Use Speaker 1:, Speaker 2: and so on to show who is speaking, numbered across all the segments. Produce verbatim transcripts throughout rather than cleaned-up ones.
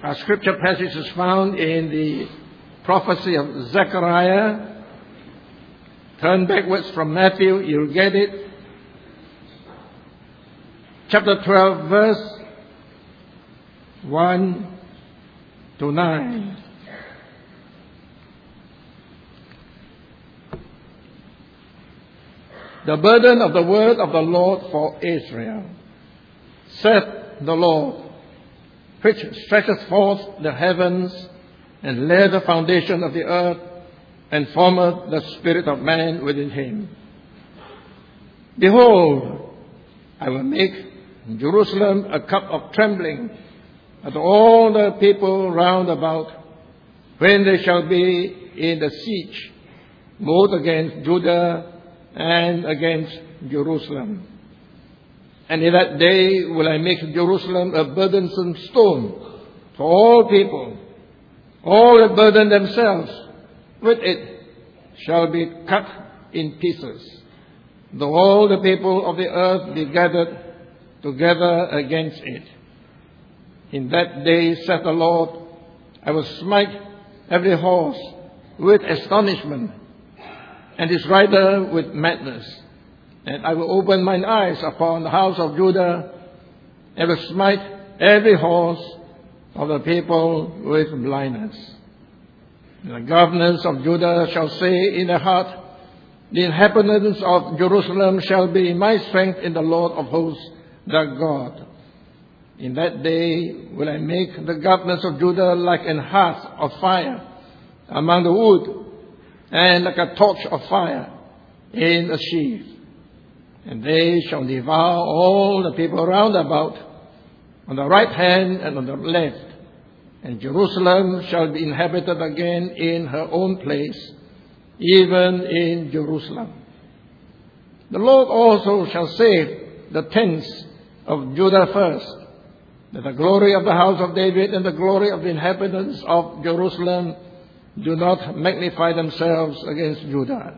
Speaker 1: Our scripture passage is found in the prophecy of Zechariah. Turn backwards from Matthew, you'll get it. Chapter twelve, verse one to nine. The burden of the word of the Lord for Israel, saith the Lord, which stretcheth forth the heavens, and laid the foundation of the earth, and formeth the spirit of man within him. Behold, I will make Jerusalem a cup of trembling unto all the people round about, when they shall be in the siege, both against Judah and against Jerusalem. And in that day will I make Jerusalem a burdensome stone for all people. All that burden themselves with it shall be cut in pieces, though all the people of the earth be gathered together against it. In that day, saith the Lord, I will smite every horse with astonishment, and his rider with madness. And I will open mine eyes upon the house of Judah, and will smite every horse of the people with blindness. And the governors of Judah shall say in their heart, the inhabitants of Jerusalem shall be my strength in the Lord of hosts, their God. In that day will I make the governors of Judah like an hearth of fire among the wood, and like a torch of fire in a sheaf. And they shall devour all the people round about, on the right hand and on the left. And Jerusalem shall be inhabited again in her own place, even in Jerusalem. The Lord also shall save the tents of Judah first, that the glory of the house of David and the glory of the inhabitants of Jerusalem do not magnify themselves against Judah.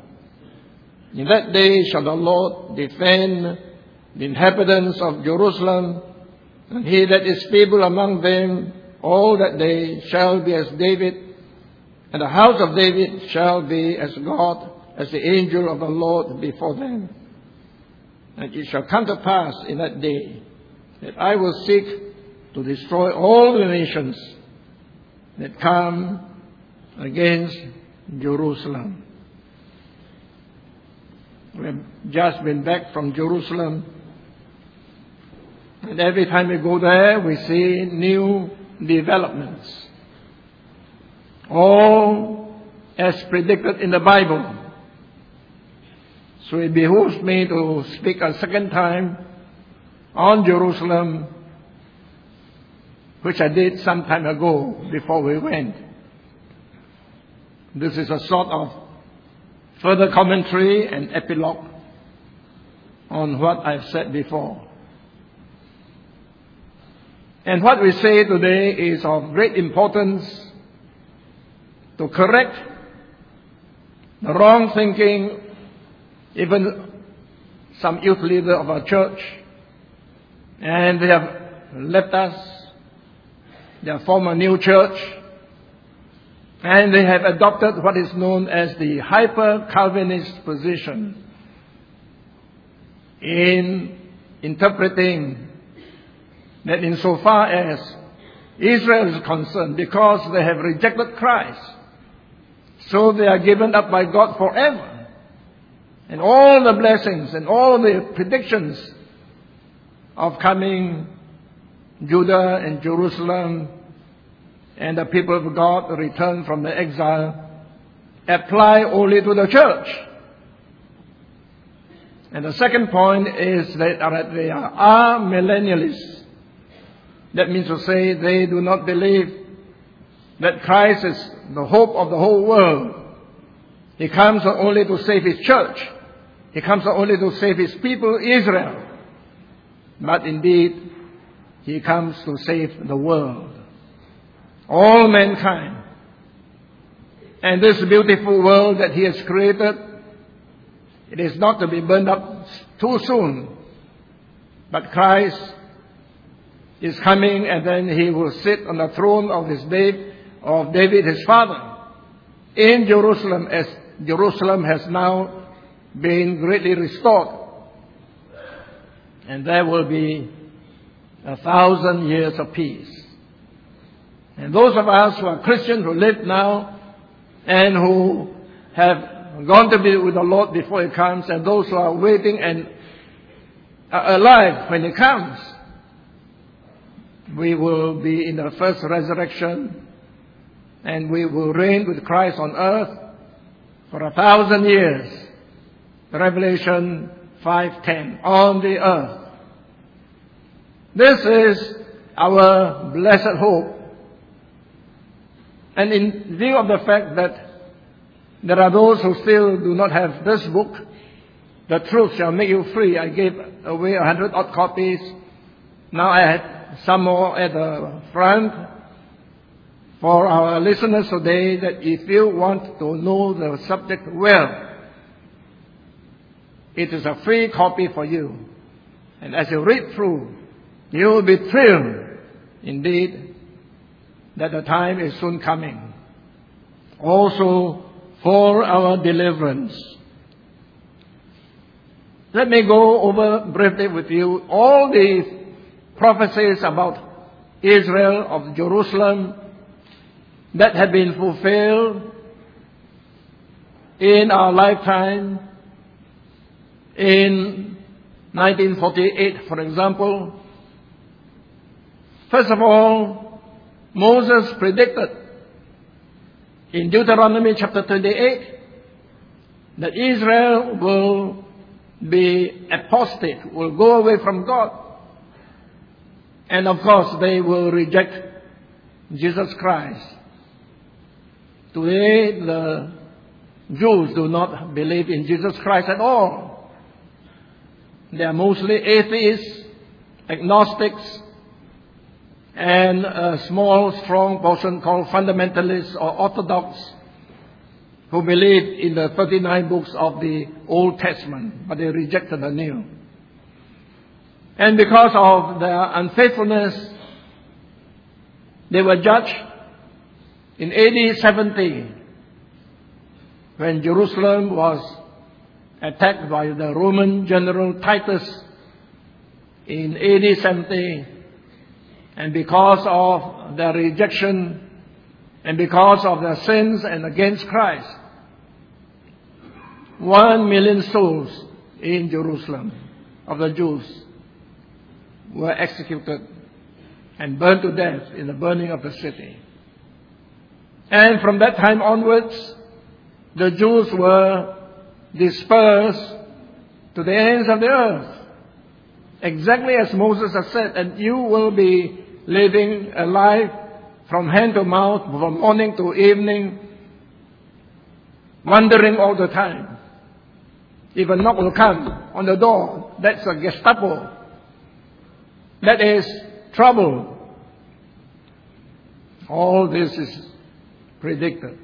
Speaker 1: In that day shall the Lord defend the inhabitants of Jerusalem, and he that is feeble among them all that day shall be as David, and the house of David shall be as God, as the angel of the Lord before them. And it shall come to pass in that day that I will seek to destroy all the nations that come against Jerusalem. We have just been back from Jerusalem, and every time we go there, we see new developments, all as predicted in the Bible. So it behooves me to speak a second time on Jerusalem, which I did some time ago before we went. This is a sort of further commentary and epilogue on what I've said before. And what we say today is of great importance to correct the wrong thinking, even some youth leader of our church, and they have left us, their former new church, and they have adopted what is known as the hyper-Calvinist position in interpreting that insofar as Israel is concerned, because they have rejected Christ, so they are given up by God forever. And all the blessings and all the predictions of coming Judah and Jerusalem and the people of God return from the exile apply only to the church. And the second point is that they are millennialists. That means to say they do not believe that Christ is the hope of the whole world. He comes not only to save His church, He comes not only to save His people, Israel, but indeed He comes to save the world, all mankind. And this beautiful world that He has created, it is not to be burned up too soon, but Christ is coming, and then he will sit on the throne of his David, of David his father, in Jerusalem, as Jerusalem has now been greatly restored. And there will be a thousand years of peace. And those of us who are Christians, who live now, and who have gone to be with the Lord before He comes, and those who are waiting and are alive when He comes, we will be in the first resurrection, and we will reign with Christ on earth for a thousand years. Revelation five ten, on the earth. This is our blessed hope. And in view of the fact that there are those who still do not have this book, The Truth Shall Make You Free, I gave away a hundred odd copies. Now I had some more at the front for our listeners today, that if you want to know the subject well, it is a free copy for you. And as you read through, you will be thrilled indeed that the time is soon coming. Also for our deliverance. Let me go over briefly with you all the prophecies about Israel, of Jerusalem, that have been fulfilled in our lifetime. In nineteen forty-eight, for example, first of all, Moses predicted in Deuteronomy chapter twenty-eight that Israel will be apostate, will go away from God. And of course, they will reject Jesus Christ. Today, the Jews do not believe in Jesus Christ at all. They are mostly atheists, agnostics, and a small, strong portion called fundamentalists or orthodox, who believe in the thirty-nine books of the Old Testament, but they rejected the New. And because of their unfaithfulness, they were judged in A D seventy, when Jerusalem was attacked by the Roman general Titus in A D seventy. And because of their rejection and because of their sins and against Christ, one million souls in Jerusalem of the Jews were executed and burned to death in the burning of the city. And from that time onwards, the Jews were dispersed to the ends of the earth, exactly as Moses has said, and you will be living a life from hand to mouth, from morning to evening, wandering all the time. If a knock will come on the door, that's a Gestapo. That is trouble. All this is predicted.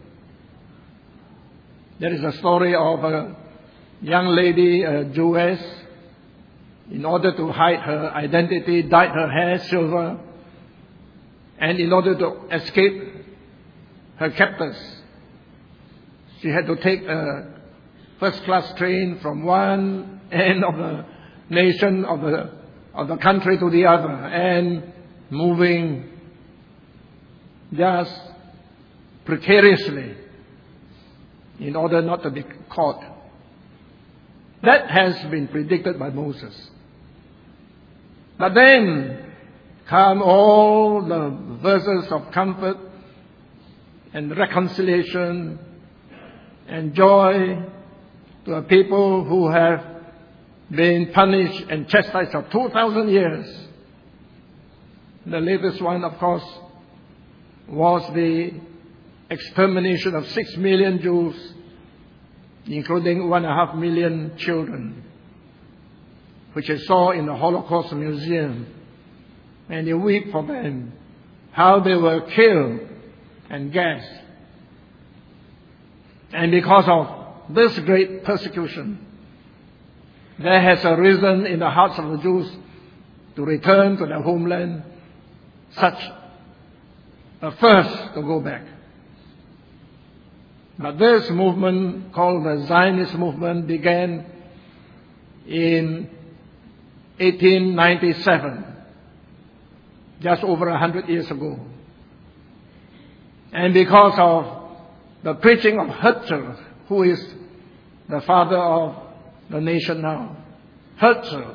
Speaker 1: There is a story of a young lady, a Jewess, in order to hide her identity, dyed her hair silver, and in order to escape her captors, she had to take a first-class train from one end of the nation, of the of the country to the other, and moving just precariously in order not to be caught. That has been predicted by Moses. But then come all the verses of comfort and reconciliation and joy to a people who have been punished and chastised for two thousand years. The latest one, of course, was the extermination of six million Jews, including one and a half million children, which I saw in the Holocaust Museum. And you weep for them, how they were killed and gassed. And because of this great persecution, there has arisen in the hearts of the Jews to return to their homeland, such a first to go back. But this movement, called the Zionist movement, began in eighteen ninety-seven, just over a hundred years ago. And because of the preaching of Herzl, who is the father of the nation now, Herzl,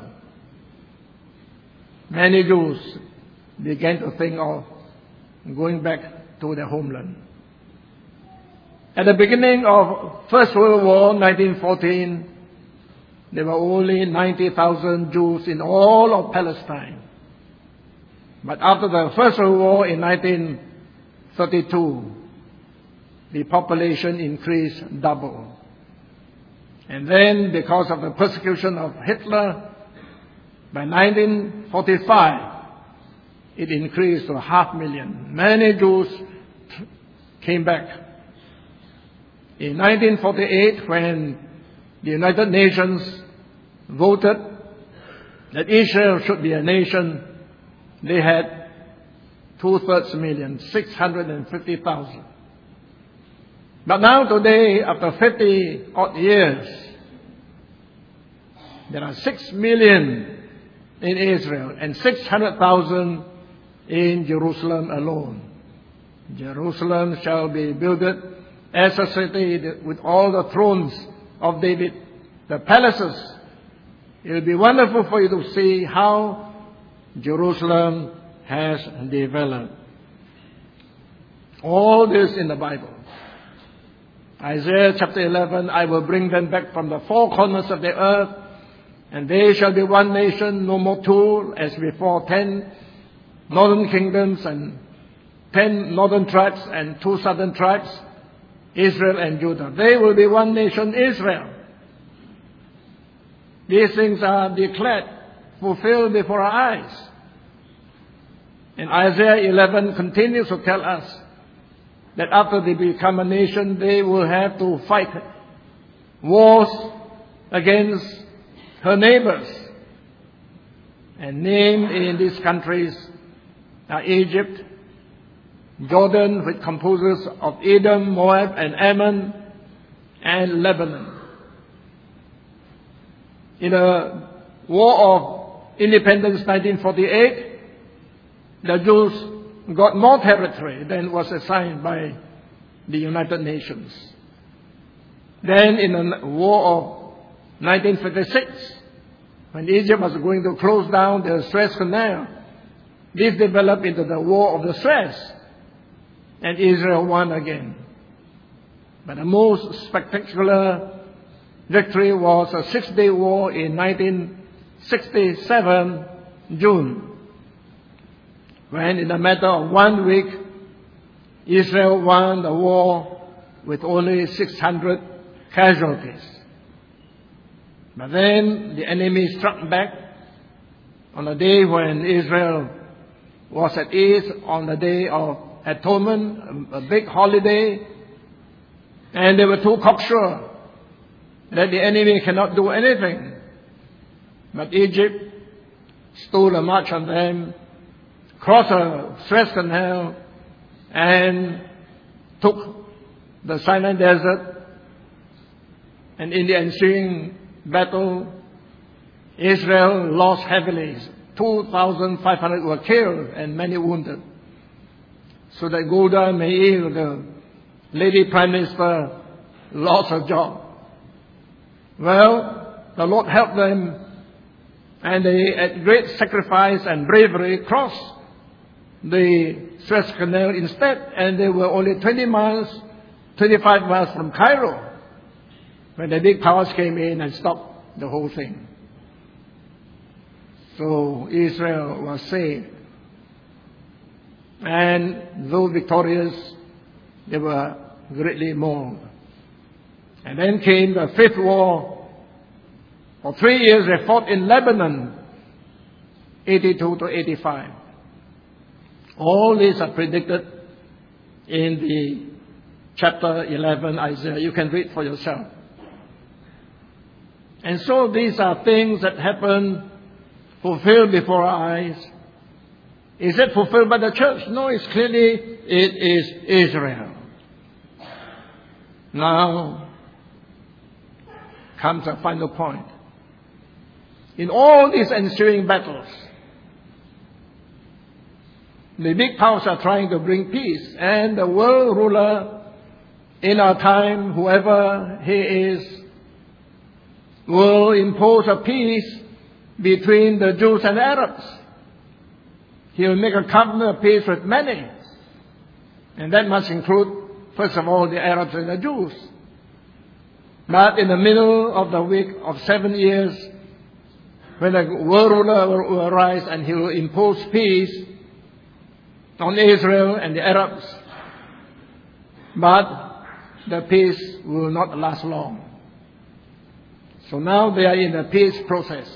Speaker 1: many Jews began to think of going back to their homeland. At the beginning of First World War, nineteen fourteen, there were only ninety thousand Jews in all of Palestine. But after the First World War in nineteen thirty-two, the population increased double. And then, because of the persecution of Hitler, by nineteen forty-five, it increased to half a million. Many Jews came back. In nineteen forty-eight, when the United Nations voted that Israel should be a nation, they had two-thirds million, six hundred fifty thousand. But now today, after fifty odd years, there are six million in Israel and six hundred thousand in Jerusalem alone. Jerusalem shall be builded as a city with all the thrones of David, the palaces. It will be wonderful for you to see how Jerusalem has developed. All this in the Bible. Isaiah chapter eleven, I will bring them back from the four corners of the earth, and they shall be one nation, no more two, as before, ten northern kingdoms and ten northern tribes and two southern tribes, Israel and Judah. They will be one nation, Israel. These things are declared, fulfilled before our eyes. And Isaiah eleven continues to tell us that after they become a nation, they will have to fight wars against her neighbors. And named in these countries are Egypt, Jordan, which composes of Edom, Moab, and Ammon, and Lebanon. In the War of Independence nineteen forty-eight, the Jews got more territory than was assigned by the United Nations. Then in the War of nineteen fifty-six, when Egypt was going to close down the Suez Canal, this developed into the War of the Suez, and Israel won again. But the most spectacular victory was a six-day war in nineteen sixty-seven, June, when in a matter of one week, Israel won the war with only six hundred casualties. But then the enemy struck back on a day when Israel was at ease, on the day of Atonement, a big holiday, and they were too cocksure that the enemy cannot do anything. But Egypt stole a march on them, crossed the Suez Canal, and took the Sinai Desert. And in the ensuing battle, Israel lost heavily. two thousand five hundred were killed and many wounded. So that Golda Meir, the lady prime minister, lost her job. Well, the Lord helped them, and they, at great sacrifice and bravery, crossed the Suez Canal instead, and they were only twenty miles, twenty-five miles from Cairo, when the big powers came in and stopped the whole thing. So Israel was saved. And though victorious, they were greatly mourned. And then came the fifth war. For three years they fought in Lebanon, eighty-two to eighty-five. All these are predicted in the chapter eleven, Isaiah. You can read for yourself. And so these are things that happen, fulfilled before our eyes. Is it fulfilled by the church? No, it's clearly, it is Israel. Now comes a final point. In all these ensuing battles, the big powers are trying to bring peace, and the world ruler in our time, whoever he is, will impose a peace between the Jews and the Arabs. He will make a covenant of peace with many. And that must include, first of all, the Arabs and the Jews. But in the middle of the week of seven years, when the world ruler will arise and he will impose peace on Israel and the Arabs, but the peace will not last long. So now they are in the peace process.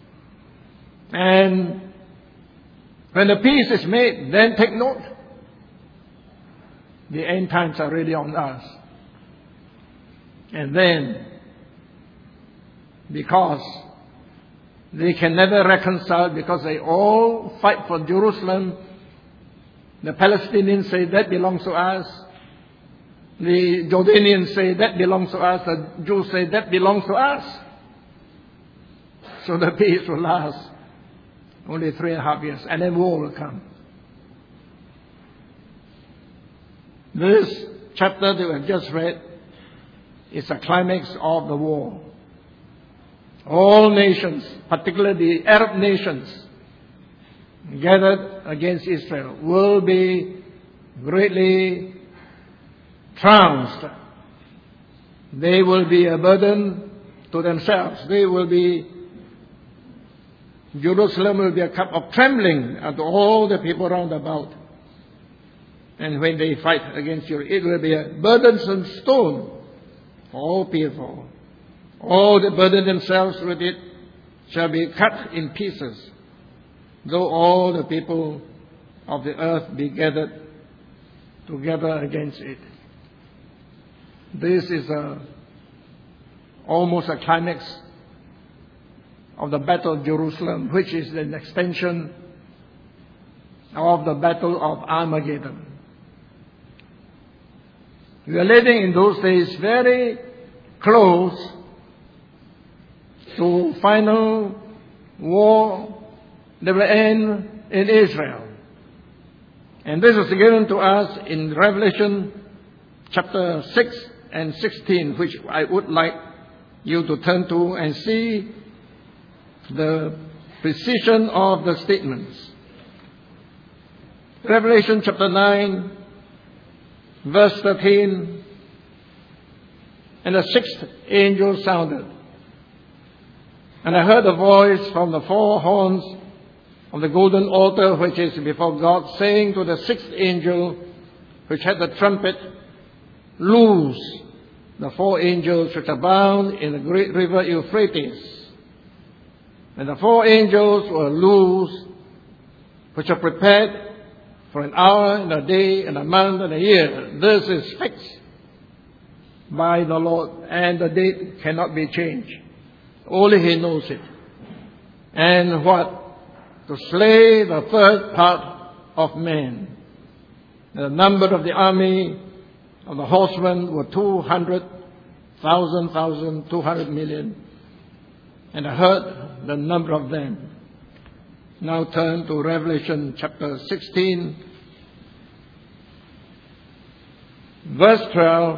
Speaker 1: And when the peace is made, then take note. The end times are really on us. And then, because they can never reconcile, because they all fight for Jerusalem, the Palestinians say that belongs to us. The Jordanians say that belongs to us. The Jews say that belongs to us. So the peace will last only three and a half years, and then war will come. This chapter that we have just read is the climax of the war. All nations, particularly the Arab nations, gathered against Israel will be greatly trounced. They will be a burden to themselves. They will be, Jerusalem will be a cup of trembling at all the people round about. And when they fight against you, it will be a burdensome stone for all people. All that burden themselves with it shall be cut in pieces, though all the people of the earth be gathered together against it. This is a, almost a climax of the Battle of Jerusalem, which is an extension of the Battle of Armageddon. We are living in those days very close to final war that will end in Israel. And this is given to us in Revelation chapter six and sixteen, which I would like you to turn to and see the precision of the statements. Revelation chapter nine, verse thirteen, and the sixth angel sounded. And I heard a voice from the four horns of the golden altar which is before God, saying to the sixth angel which had the trumpet, loose the four angels which are bound in the great river Euphrates. And the four angels were loosed, which are prepared for an hour and a day and a month and a year. This is fixed by the Lord, and the date cannot be changed. Only He knows it. And what? To slay the third part of men. The number of the army of the horsemen were two hundred thousand, thousand, two hundred million. And I heard the number of them. Now turn to Revelation chapter sixteen, verse twelve.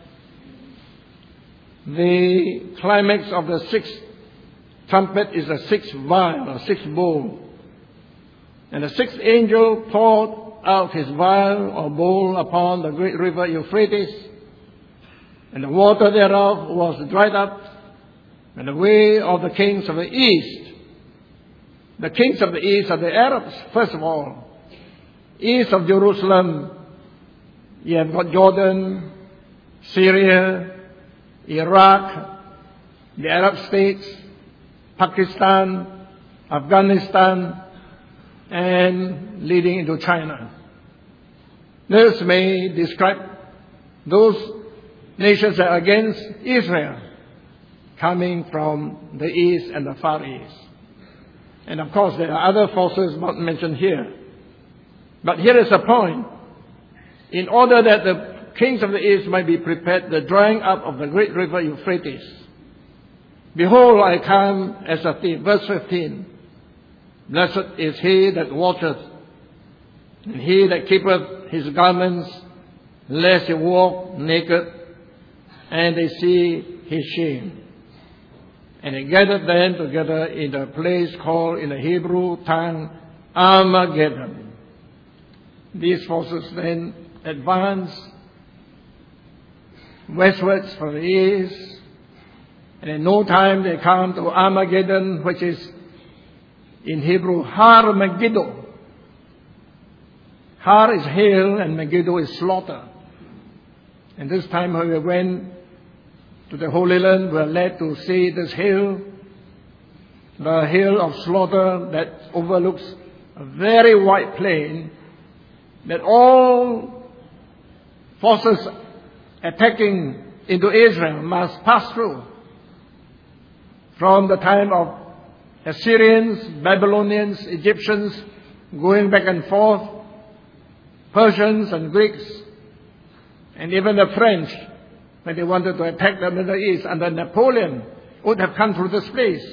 Speaker 1: The climax of the sixth trumpet is a sixth vial, a sixth bowl. And the sixth angel poured out his vial or bowl upon the great river Euphrates, and the water thereof was dried up, and the way of the kings of the east. The kings of the east are the Arabs, first of all. East of Jerusalem, you have got Jordan, Syria, Iraq, the Arab states, Pakistan, Afghanistan, and leading into China. This may describe those nations that are against Israel, coming from the east and the far east. And of course there are other forces not mentioned here. But here is the point. In order that the kings of the east might be prepared, the drying up of the great river Euphrates. Behold, I come as a thief. Verse fifteen. Blessed is he that watcheth, and he that keepeth his garments, lest he walk naked, and they see his shame. And he gathered them together in a place called in the Hebrew tongue Armageddon. These forces then advance westwards from the east, and in no time they come to Armageddon, which is in Hebrew Har Megiddo. Har is hail and Megiddo is slaughter. And this time when we went to the Holy Land, we were led to see this hill, the hill of slaughter that overlooks a very wide plain that all forces attacking into Israel must pass through. From the time of Assyrians, Babylonians, Egyptians, going back and forth, Persians and Greeks, and even the French, when they wanted to attack the Middle East under Napoleon, would have come through this place.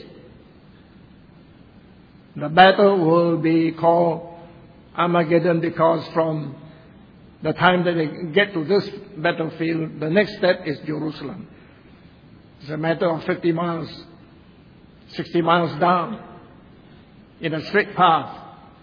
Speaker 1: The battle will be called Armageddon because from the time that they get to this battlefield, the next step is Jerusalem. It's a matter of fifty miles, sixty miles down in a straight path.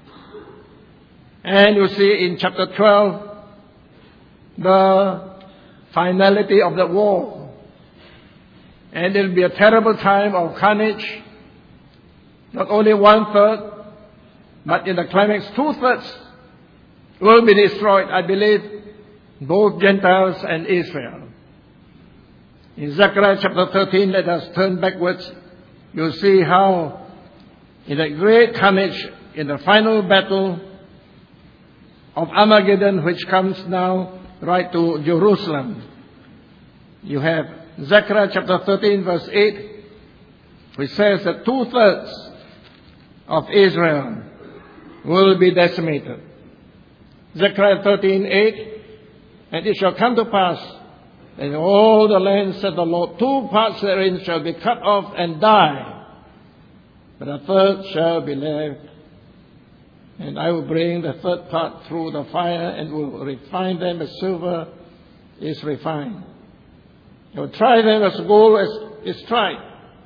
Speaker 1: And you see in chapter twelve, the finality of the war. And it will be a terrible time of carnage. Not only one third, but in the climax, two thirds will be destroyed, I believe, both Gentiles and Israel. In Zechariah chapter thirteen, let us turn backwards. You'll see how in the great carnage, in the final battle of Armageddon, which comes now right to Jerusalem, you have Zechariah chapter thirteen, verse eight, which says that two-thirds of Israel will be decimated. Zechariah thirteen, eight, and it shall come to pass, and all the land, said the Lord, two parts therein shall be cut off and die, but a third shall be left. And I will bring the third part through the fire and will refine them as silver is refined. I will try them as gold as is tried.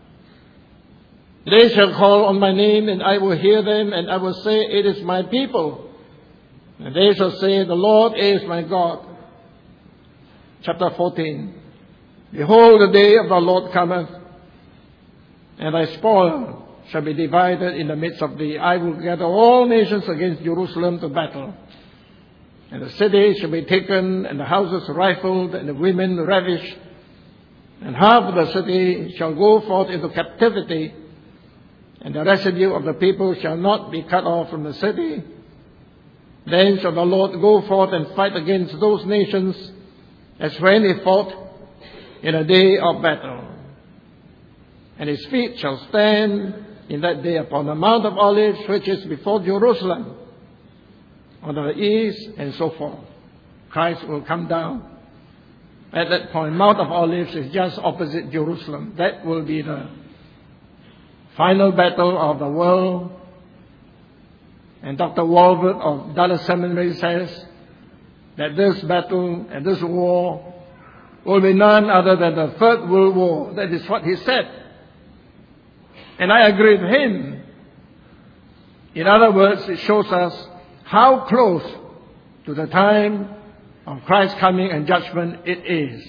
Speaker 1: They shall call on my name, and I will hear them, and I will say, it is my people. And they shall say, the Lord is my God. Chapter fourteen. Behold, the day of the Lord cometh, and thy spoil shall be divided in the midst of thee. I will gather all nations against Jerusalem to battle. And the city shall be taken, and the houses rifled, and the women ravished. And half of the city shall go forth into captivity, and the residue of the people shall not be cut off from the city. Then shall the Lord go forth and fight against those nations, as when he fought in a day of battle. And his feet shall stand in that day upon the Mount of Olives, which is before Jerusalem, on the east, and so forth. Christ will come down at that point. Mount of Olives is just opposite Jerusalem. That will be the final battle of the world. And Doctor Walbert of Dallas Seminary says that this battle and this war will be none other than the Third World War. That is what he said. And I agree with him. In other words, it shows us how close to the time of Christ's coming and judgment it is.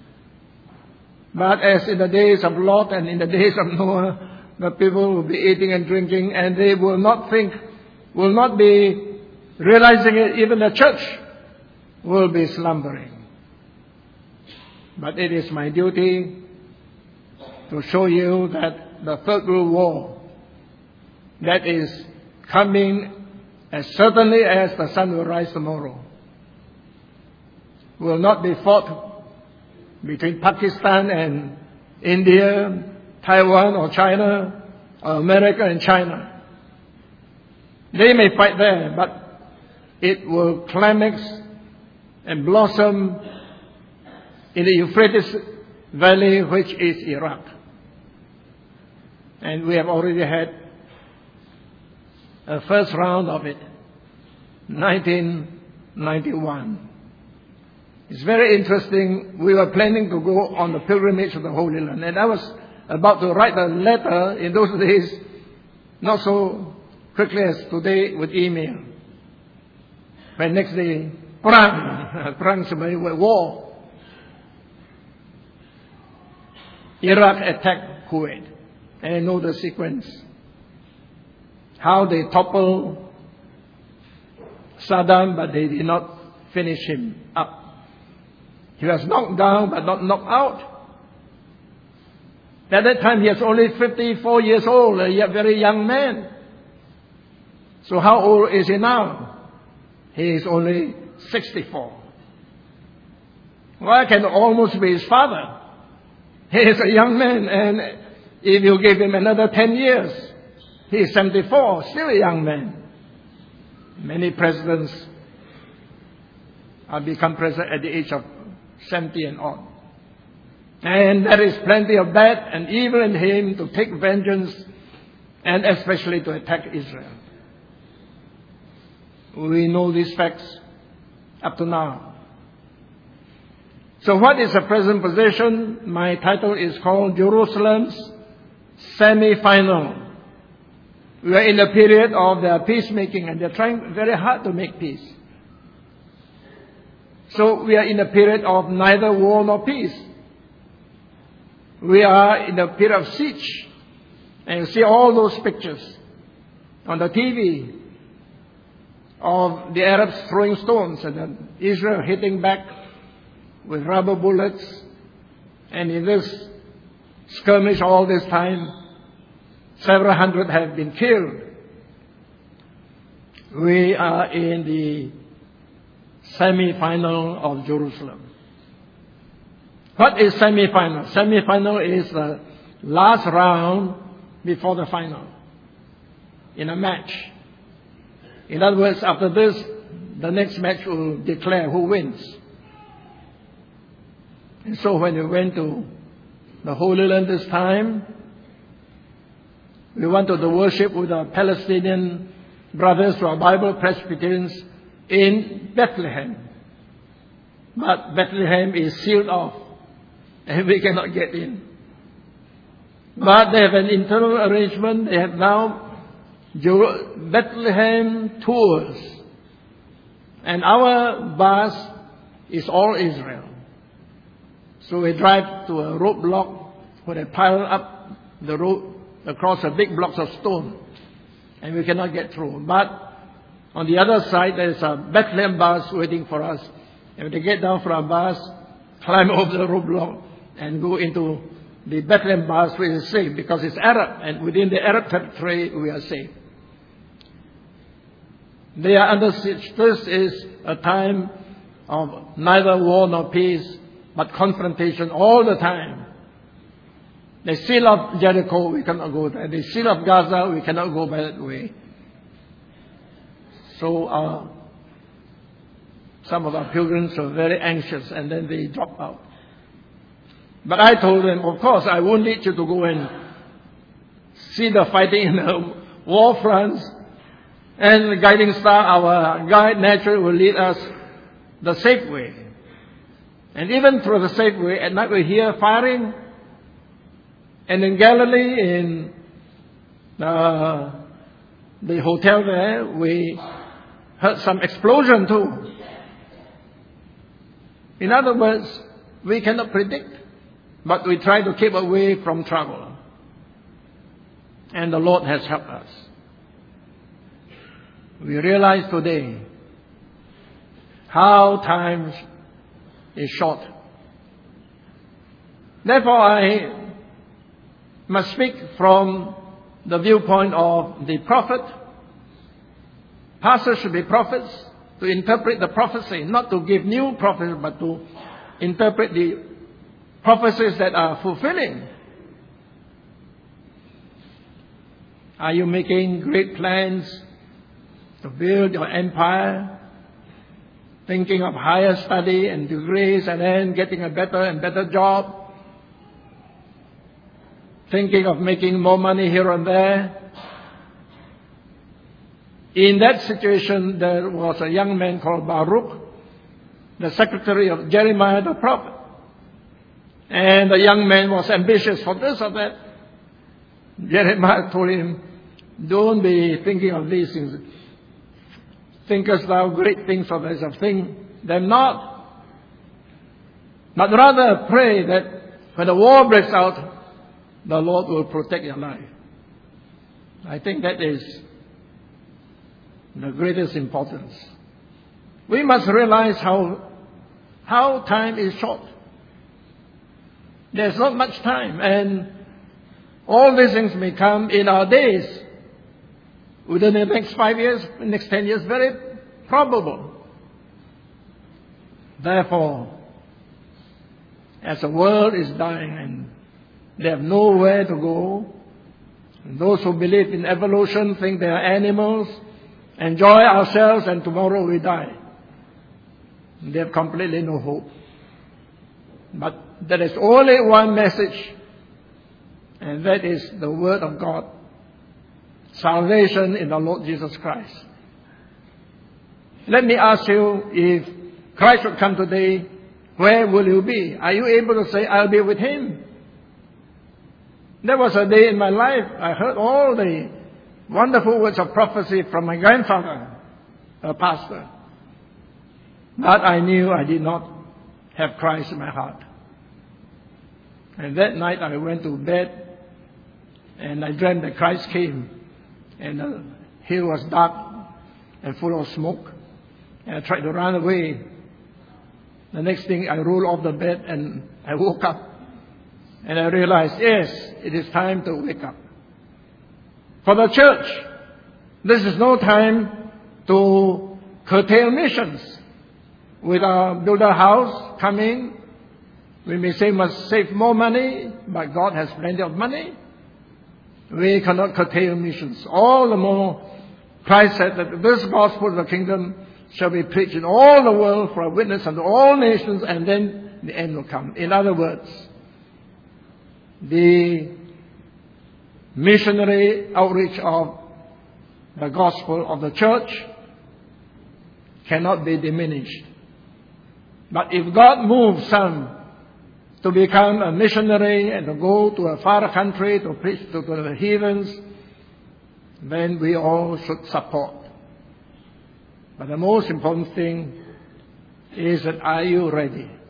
Speaker 1: But as in the days of Lot and in the days of Noah, the people will be eating and drinking, and they will not think, will not be realizing it. Even the church will be slumbering. But it is my duty to show you that the Third World War that is coming as certainly as the sun will rise tomorrow will not be fought between Pakistan and India, Taiwan or China, or America and China. They may fight there, but it will climax and blossom in the Euphrates Valley, which is Iraq. And we have already had a first round of it, nineteen ninety-one. It's very interesting. We were planning to go on the pilgrimage to the Holy Land, and I was about to write a letter in those days, not so quickly as today with email. But next day, Perang, Perang sebenarnya war. Iraq attacked Kuwait, and I know the sequence. How they toppled Saddam, but they did not finish him up. He was knocked down, but not knocked out. At that time, he was only fifty-four years old, a very young man. So how old is he now? He is only sixty-four. Well, I can almost be his father. He is a young man, and if you give him another ten years, he is seventy-four, still a young man. Many presidents have become president at the age of seventy and on. And there is plenty of bad and evil in him to take vengeance, and especially to attack Israel. We know these facts up to now. So what is the present position? My title is called Jerusalem's Semi-Final. We are in the period of their peacemaking, and they're trying very hard to make peace. So we are in a period of neither war nor peace. We are in a period of siege. And you see all those pictures on the T V of the Arabs throwing stones and then Israel hitting back with rubber bullets. And in this skirmish all this time, several hundred have been killed. We are in the semi-final of Jerusalem. What is semi-final? Semi-final is the last round before the final in a match. In other words, after this, the next match will declare who wins. And so when we went to the Holy Land this time, we wanted to worship with our Palestinian brothers who are Bible Presbyterians in Bethlehem. But Bethlehem is sealed off, and we cannot get in. But they have an internal arrangement. They have now Bethlehem tours. And our bus is all Israel. So we drive to a roadblock where they pile up the road across a big blocks of stone. And we cannot get through. But on the other side, there is a Bethlehem bus waiting for us. And when they get down from our bus, climb over the roadblock and go into the Bethlehem bus, which is safe because it's Arab. And within the Arab territory, we are safe. They are under siege. This is a time of neither war nor peace, but confrontation all the time. They seal up Jericho, we cannot go there. They seal up Gaza, we cannot go by that way. So uh, some of our pilgrims were very anxious, and then they dropped out. But I told them, of course, I won't need you to go and see the fighting in the war fronts. And the guiding star, our guide, naturally will lead us the safe way. And even through the safe way, at night we hear firing. And in Galilee, in uh, the hotel there, we heard some explosion too. In other words, we cannot predict, but we try to keep away from trouble. And the Lord has helped us. We realize today how time is short. Therefore, I must speak from the viewpoint of the prophet. Pastors should be prophets to interpret the prophecy, not to give new prophecy, but to interpret the prophecies that are fulfilling. Are you making great plans to build your empire? thinking of higher study and degrees and then getting a better and better job, thinking of making more money here and there. In that situation, there was a young man called Baruch, the secretary of Jeremiah the prophet. And the young man was ambitious for this or that. Jeremiah told him, don't be thinking of these things. Thinkest thou great things of thyself? Think them not. But rather pray that when the war breaks out, the Lord will protect your life. I think that is the greatest importance. We must realize how, how time is short. There's not much time, and all these things may come in our days. Within the next five years, next ten years, very probable. Therefore, as the world is dying and they have nowhere to go, and those who believe in evolution think they are animals, enjoy ourselves and tomorrow we die. They have completely no hope. But there is only one message, and that is the Word of God. Salvation in the Lord Jesus Christ. Let me ask you, if Christ would come today, where will you be? Are you able to say, I'll be with Him? There was a day in my life, I heard all the wonderful words of prophecy from my grandfather, a pastor. But I knew I did not have Christ in my heart. And that night I went to bed and I dreamed that Christ came and the hill was dark and full of smoke. And I tried to run away. The next thing I rolled off the bed and I woke up. And I realized, yes, it is time to wake up. For the church, this is no time to curtail missions. With our build a house coming, we may say must save more money, but God has plenty of money. We cannot curtail missions. All the more, Christ said that this gospel of the kingdom shall be preached in all the world for a witness unto all nations, and then the end will come. In other words, the missionary outreach of the gospel of the church cannot be diminished. But if God moves some to become a missionary and to go to a far country to preach to the heathens, then we all should support. But the most important thing is that, are you ready?